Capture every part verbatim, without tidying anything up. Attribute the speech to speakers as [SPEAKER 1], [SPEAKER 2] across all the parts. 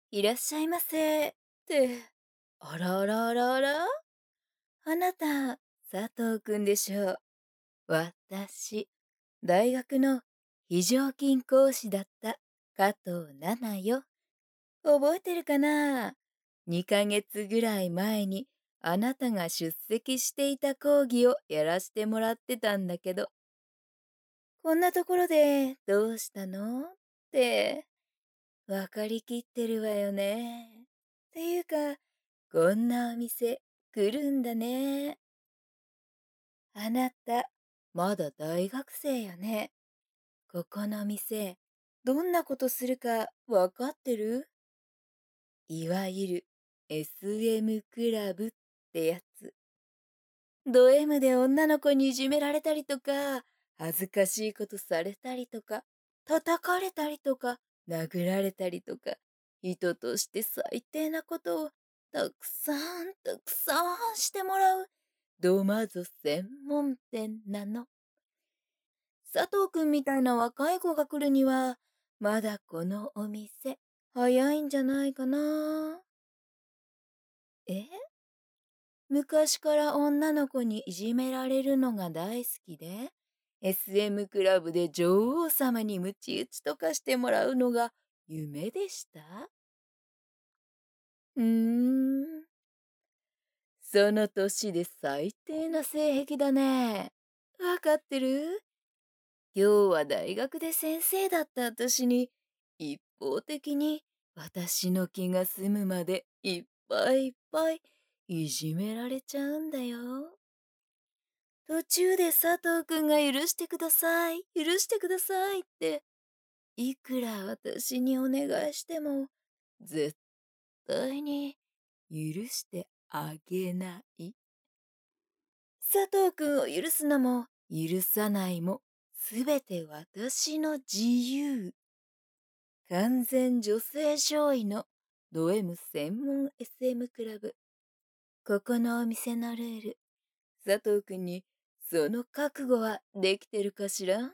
[SPEAKER 1] いらっしゃいませ。って、あらあらあらあら、あなた、佐藤くんでしょう。私、大学の非常勤講師だった加藤奈々よ。覚えてるかな？ に ヶ月ぐらい前にあなたが出席していた講義をやらせてもらってたんだけど、こんなところでどうしたのって、わかりきってるわよね。っていうか、こんなお店来るんだね。あなた、まだ大学生よね。ここの店、どんなことするかわかってる？いわゆる エスエム クラブってやつ。ド M で女の子にいじめられたりとか、恥ずかしいことされたりとか、叩かれたりとか、殴られたりとか、人として最低なことをたくさんたくさんしてもらうドマゾ専門店なの。佐藤くんみたいな若い子が来るには、まだこのお店、早いんじゃないかな。え昔から女の子にいじめられるのが大好きで、エスエム クラブで女王様にムチ打ちとかしてもらうのが夢でした？うーん、その年で最低な性癖だね。わかってる？今日は大学で先生だった私に、一方的に私の気が済むまでいっぱいいっぱいいじめられちゃうんだよ。途中で佐藤くんが許してください、許してくださいって、いくら私にお願いしても、絶対に許してあげない。佐藤くんを許すのも、許さないも、すべて私の自由。完全女性勝利のド M 専門 エスエム クラブ。ここのお店のルール、佐藤くんにその覚悟はできてるかしら？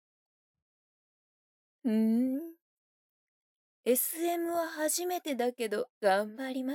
[SPEAKER 1] うーん。エスエム は初めてだけど頑張ります。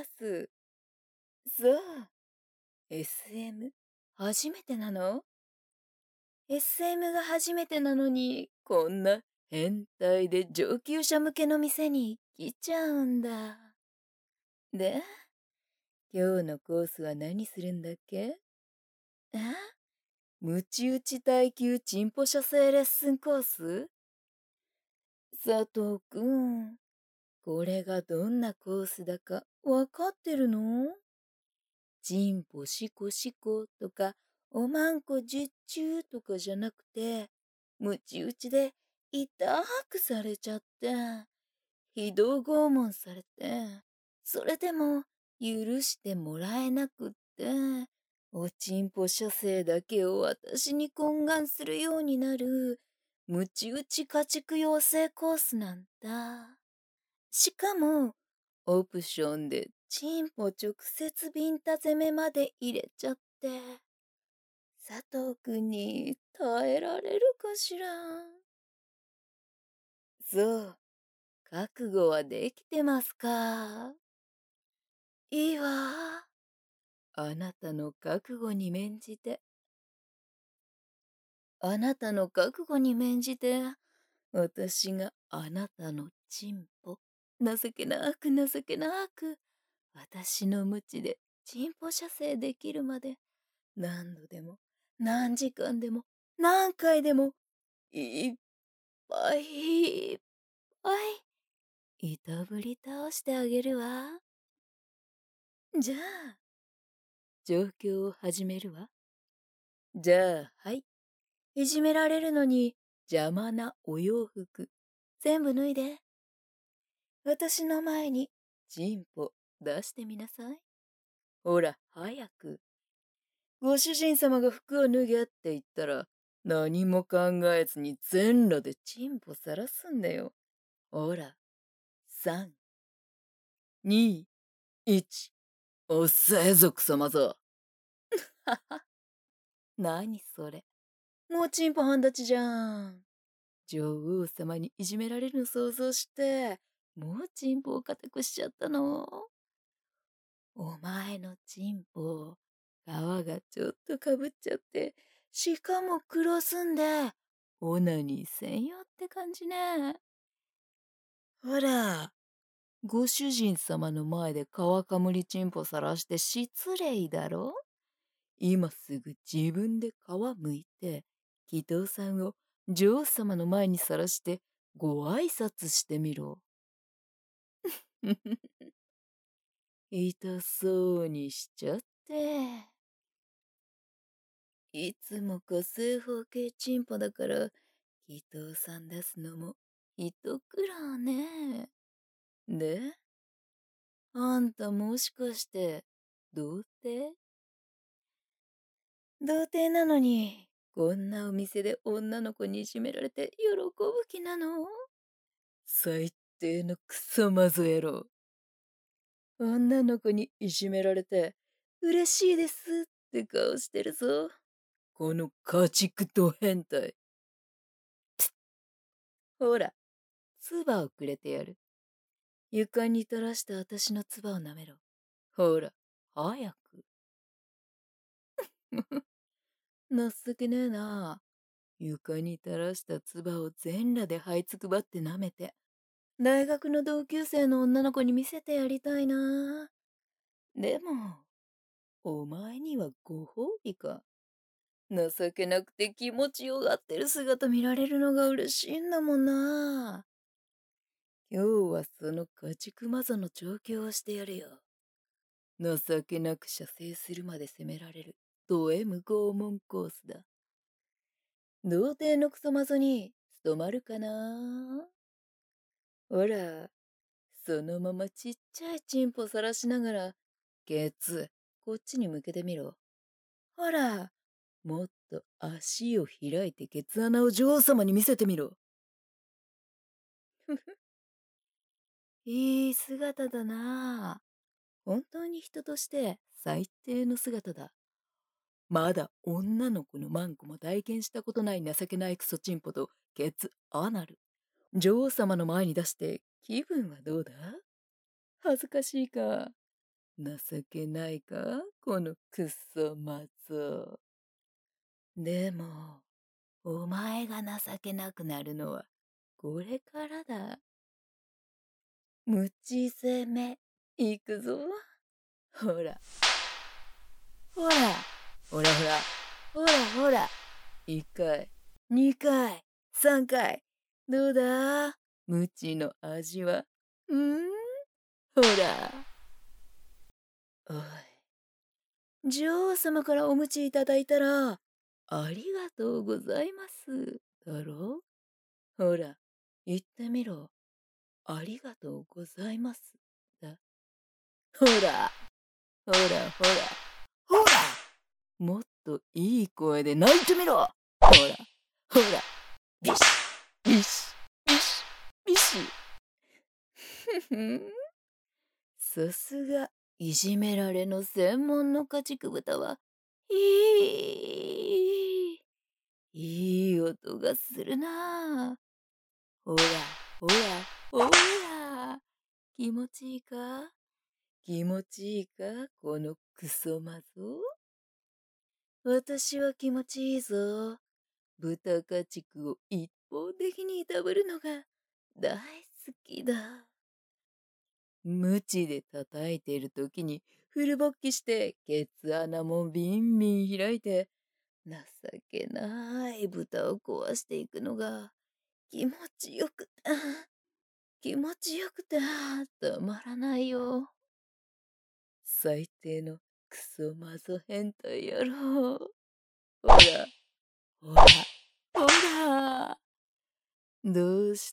[SPEAKER 1] そう。エスエム 初めてなの？ エスエム が初めてなのに、こんな変態で上級者向けの店に来ちゃうんだ。で、今日のコースは何するんだっけ？え？ムチ打ち耐久チンポ射精レッスンコース？佐藤くん、これがどんなコースだかわかってるの？チンポシコシコとか、おまんこ十中とかじゃなくて、ムチ打ちで痛くされちゃって、非道拷問されて、それでも許してもらえなくって、おちんぽ射精だけを私に懇願するようになる、ムチ打ち家畜養成コースなんだ。しかも、オプションでチンポ直接ビンタ攻めまで入れちゃって、佐藤くんに耐えられるかしら？そう、覚悟はできてますか？いいわ。あなたの覚悟に免じて、あなたの覚悟に免じて、私があなたのチンポ、情けなく情けなく、私の無知でチンポ射精できるまで、何度でも、何時間でも、何回でも、いっぱいいっぱい、いたぶり倒してあげるわ。じゃあ、状況を始めるわ。じゃあ、はい。いじめられるのに邪魔なお洋服、全部脱いで。私の前にチンポ出してみなさい。ほら、早く。ご主人様が服を脱げって言ったら、何も考えずに全裸でチンポさらすんだよ。ほら、さん、に、いち、おっせえぞクソマゾ。はは、何それ。もうチンポ半立ちじゃん。女王様にいじめられるの想像して、 もうチンポを固くしちゃったの？お前のチンポ、皮がちょっとかぶっちゃって、しかも黒すんで、オナニー専用って感じね。ほら、ご主人様の前で皮かむりチンポさらして失礼だろ？今すぐ自分で皮むいて、祈祷さんを女王様の前にさらしてご挨拶してみろ。痛そうにしちゃって。いつも個数方形チンポだから、祈祷さん出すのも一苦労ね。で、あんたもしかして、童貞？童貞なのに、こんなお店で女の子にいじめられて喜ぶ気なの？最低のクソマゾ野郎。女の子にいじめられて、嬉しいですって顔してるぞ。この家畜と変態。ほら、唾をくれてやる。床に垂らした私の唾を舐めろ。ほら、早く。情けねえな。床に垂らした唾を全裸で這いつくばって舐めて、大学の同級生の女の子に見せてやりたいな。でも、お前にはご褒美か。情けなくて気持ちよがってる姿見られるのが嬉しいんだもんな。今日はその家畜マゾの調教をしてやるよ。情けなく射精するまで責められるド M 拷問コースだ。童貞のクソマゾに務まるかな？ほら、そのままちっちゃいチンポさらしながら、ケツ、こっちに向けてみろ。ほら、もっと足を開いてケツ穴を女王様に見せてみろ。ふふ。いい姿だな。本当に人として最低の姿だ。まだ女の子のマンコも体験したことない情けないクソチンポとケツアナル。女王様の前に出して気分はどうだ？恥ずかしいか？情けないか？このクソマゾ。でも、お前が情けなくなるのはこれからだ。ムチ攻め、いくぞ。ほら。ほら。ほらほら。ほらほら。一回、二回、三回。どうだ？ムチの味は。ん？ほら。おい。女王様からお鞭いただいたら、ありがとうございます。だろ？ほら、言ってみろ。ありがとうございます。だ。ほら、ほら、ほら、ほら！もっといい声で泣いてみろ！ほら、ほら、ビシッ、ビシッ、ビシッ、ビシッ。ふふん。さすが、いじめられの専門の家畜豚は、いい、いい音がするな。ほら、ほら、ほら。気持ちいいか？気持ちいいか？このクソマゾ。私は気持ちいいぞ。豚家畜を一方的にいたぶるのが大好きだ。無知で叩いているときにフル勃起してケツ穴もビンビン開いて情けない豚を壊していくのが気持ちよくて、気持ちよくてたまらないよ。最低のクソマゾ変態野郎。ほら、ほら、ほら。どうした？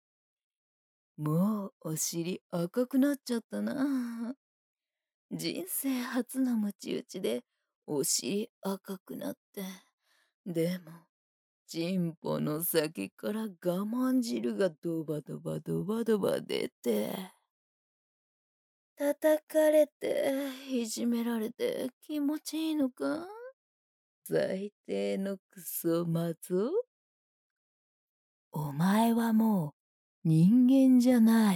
[SPEAKER 1] もうお尻赤くなっちゃったな。人生初のムチ打ちでお尻赤くなって。でも、チンポの先から我慢汁がドバドバドバドバ出て。叩かれて、いじめられて気持ちいいのか？最低のクソマゾ。お前はも人間じゃない。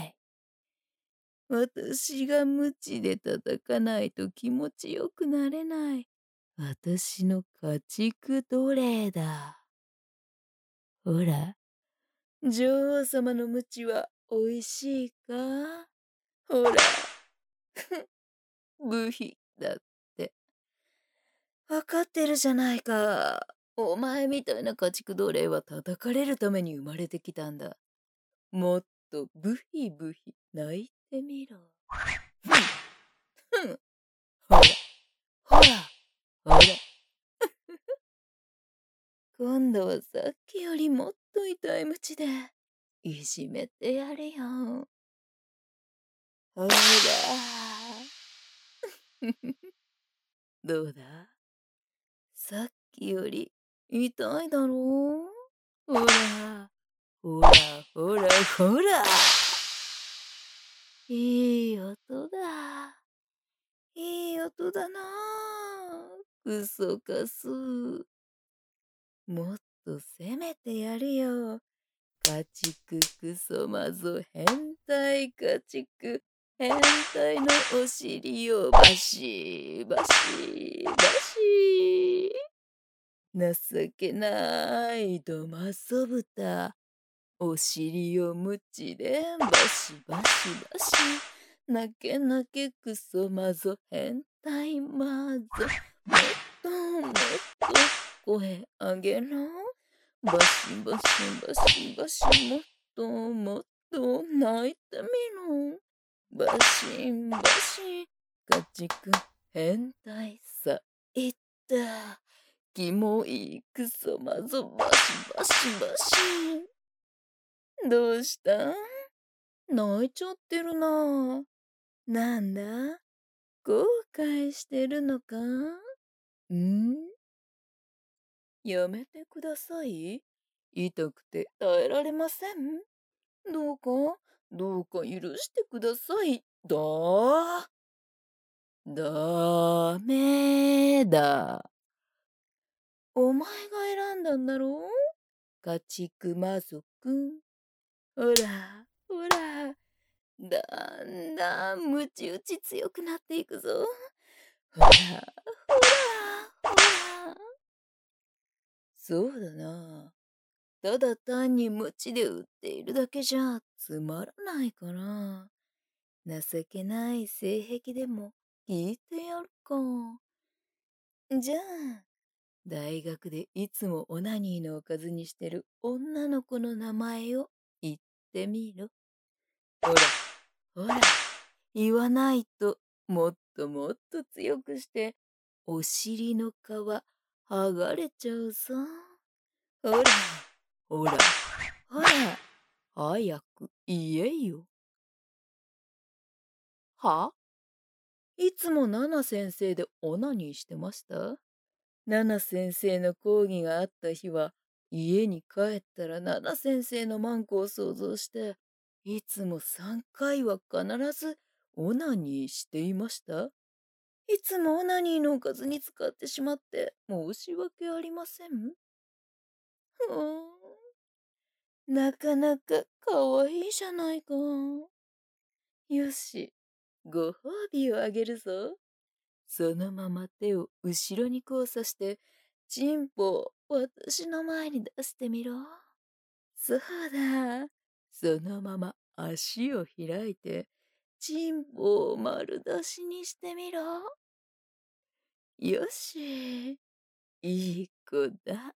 [SPEAKER 1] 私が鞭で叩かないと気持ちよくなれない。私の家畜奴隷だ。ほら、女王様の鞭はおいしいか？ほら、ブヒだって。わかってるじゃないか。お前みたいな家畜奴隷は叩かれるために生まれてきたんだ。もっとブヒブヒ泣いてみろ。ふん、ふん、ほら、ほら、ほら。今度はさっきよりもっと痛い鞭でいじめてやれよ。ほら。どうだ？さっきより痛いだろう？ほら、ほら、ほら、ほら。いい音だ。いい音だなあ。クソカス。もっと攻めてやるよ。家畜クソマゾ変態家畜変態のお尻をバシバシバシ。情けないドマソブタ。お尻をムチでバシバシバシ。なけなけクソマゾ変態マゾ。もっともっと声あげろ。バシバシバシバシ。もっともっと泣いてみろ。バシンバシン。家畜変態さ。いった。キモいクソマゾバシバシバシ。どうした？泣いちゃってるな。なんだ？後悔してるのか？ん？やめてください。痛くて耐えられません。どうか、どうか許してください。だダメだ。お前が選んだんだろう？家畜魔族。ほら、ほら。だんだんムチ打ち強くなっていくぞ。ほら、ほら、ほら。そうだな。ただ単にムチで打っているだけじゃつまらないから。情けない性癖でも聞いてやるか。じゃあ、大学でいつもオナニーのおかずにしてる女の子の名前を言ってみろ。ほら、ほら、言わないともっともっと強くして、お尻の皮剥がれちゃうさ。ほら、ほら、ほら、早く言えよ。はいつもナナ先生でオナニーしてました？ナナ先生の講義があった日は、家に帰ったらナナ先生のマンコを想像して、いつもさんかいは必ずオナニーしていました。いつもオナニーのおかずに使ってしまって申し訳ありません。ふーん、なかなかかわいいじゃないか。よし、ご褒美をあげるぞ。そのまま手を後ろに交差して、チンポを私の前に出してみろ。そうだ。そのまま足を開いて、チンポを丸出しにしてみろ。よし。いい子だ。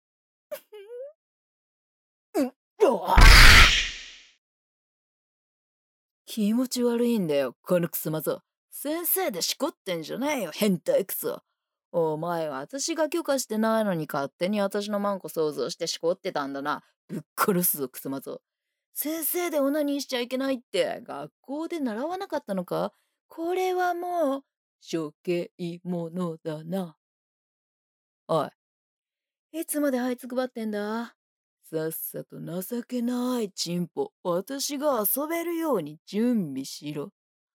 [SPEAKER 1] うっわ気持ち悪いんだよ、このクソマゾ。先生でしこってんじゃねえよ、変態クソ。お前は私が許可してないのに勝手に私のマンコ想像してしこってたんだな。ぶっ殺すぞ、クソマゾ。先生でオナニーしちゃいけないって学校で習わなかったのか？これはもう処刑者だな。おい、いつまで這いつくばってんだ？さっさと情けないチンポ、私が遊べるように準備しろ。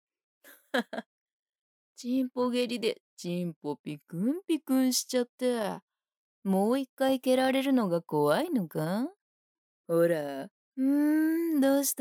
[SPEAKER 1] チンポ蹴りでチンポピクンピクンしちゃって、もう一回蹴られるのが怖いのか？ほら、 うーん、どうした？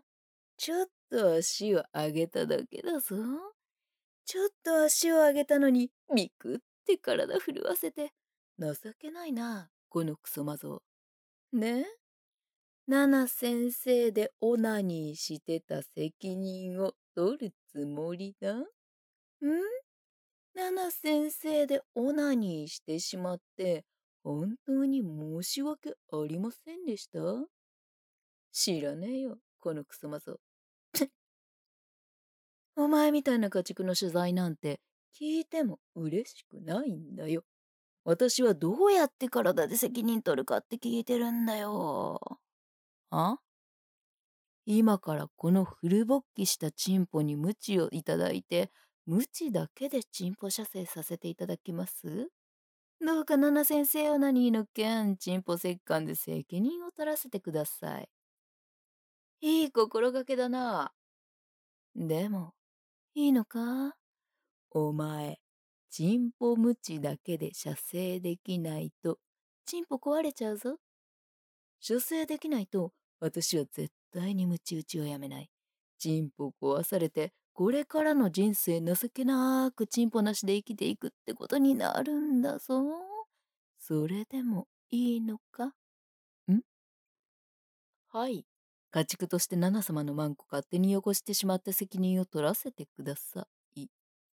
[SPEAKER 1] ちょっと足を上げただけだぞ。ちょっと足を上げたのに、ビクって体震わせて。情けないな、このクソマゾ。ね？ナナ先生でオナニーしてた責任を取るつもりだ？ん？ナナ先生でオナニーしてしまって、本当に申し訳ありませんでした？知らねえよ、このクソマゾ。お前みたいな家畜の取材なんて聞いても嬉しくないんだよ。私はどうやって体で責任取るかって聞いてるんだよ。あ？今からこのフル勃起したチンポに鞭をいただいて、鞭だけでチンポ射精させていただきます？どうかナナ先生オナニーの件、チンポ折檻で責任を取らせてください。いい心がけだな。でも、いいのか？お前、チンポムチだけで射精できないと、チンポ壊れちゃうぞ。射精できないと、私は絶対にムチ打ちをやめない。チンポ壊されて、これからの人生情けなくチンポなしで生きていくってことになるんだぞ。それでもいいのか？ん？はい。家畜としてナナ様のマンコ勝手に汚してしまった責任を取らせてください。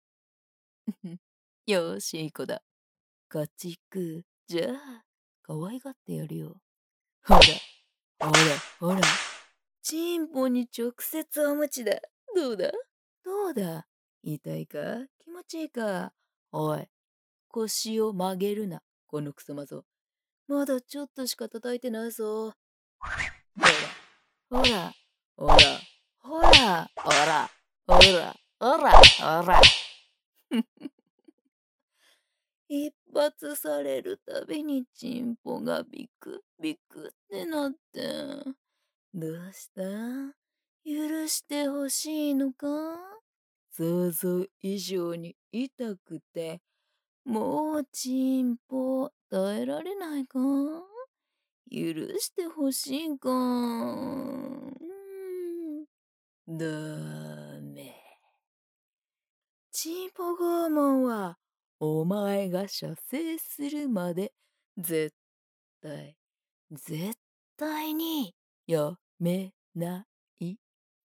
[SPEAKER 1] よーし、いい子だ。家畜、じゃあ、可愛がってやるよ。ほら、ほら、ほら。チンポに直接おむちだ。どうだ？どうだ？痛いか？気持ちいいか？おい、腰を曲げるな、このクソマゾ。まだちょっとしか叩いてないぞ。ほら、ほら、ほら、ほら、ほら、ほら、ほら。一発されるたびにチンポがビクビクってなって。どうした？許してほしいのか？想像以上に痛くて、もうチンポ耐えられないか？許してほしいか？うーん、ダメ。チンポ拷問は、お前が射精するまで、絶対、絶対に、やめない。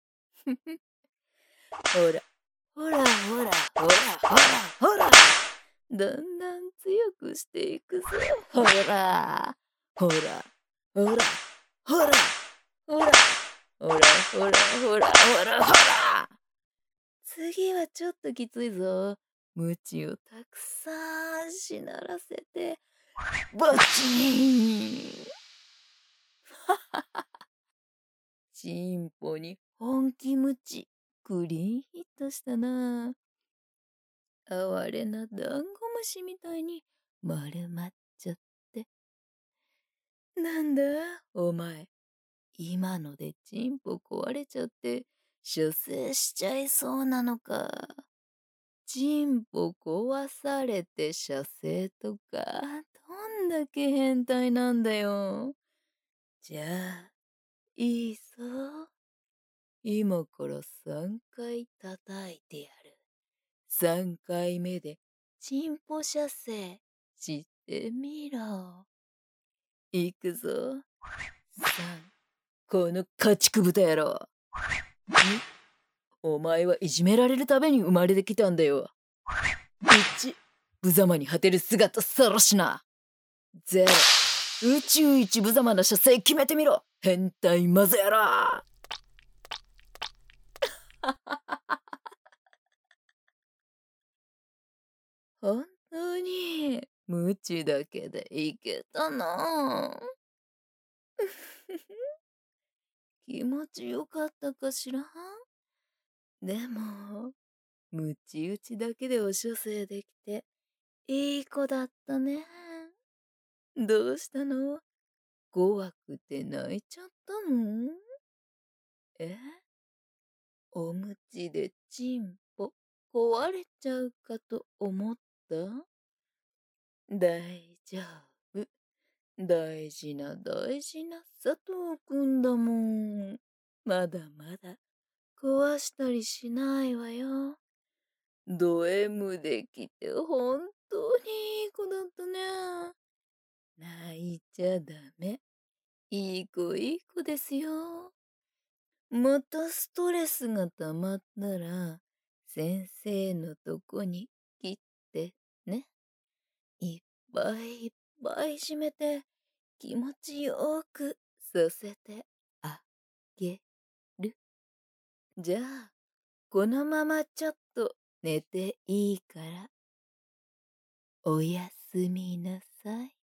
[SPEAKER 1] ほら、ほら、ほら、ほら、ほら、ほら。だんだん強くしていくぞ。ほら、ほら、ほら、ほら、ほら、ほら、ほら、ほら、ほら、ほら、ほら。次はちょっときついぞ。鞭をたくさんしならせて、バチーン。チンポに本気鞭、クリーンヒットしたな。哀れなダンゴムシみたいに丸まっちゃって。なんだ、お前。今のでチンポ壊れちゃって、射精しちゃいそうなのか。チンポ壊されて射精とか、どんだけ変態なんだよ。じゃあ、いいぞ。今から三回叩いてやる。三回目でチンポ射精してみろ。いくぞ。三。この家畜豚野郎。お前はいじめられるために生まれてきたんだよ。いち、無様に果てる姿さらしな。ゼロ、宇宙一無様な射精決めてみろ。変態マゾ野郎。本当に無知だけでいけたな。気持ちよかったかしら？でも、ムチ打ちだけでお射精できて、いい子だったね。どうしたの？怖くて泣いちゃったの？え？おむちでチンポ壊れちゃうかと思った？大丈夫。 大事な大事な佐藤くんだもん。まだまだ壊したりしないわよ。ド M できて本当にいい子だったね。泣いちゃダメ。いい子いい子ですよ。またストレスが溜まったら、先生のとこに来てね。いっぱいいっぱい締めて気持ちよくさせてあげる。じゃあ、このままちょっと寝ていいから、おやすみなさい。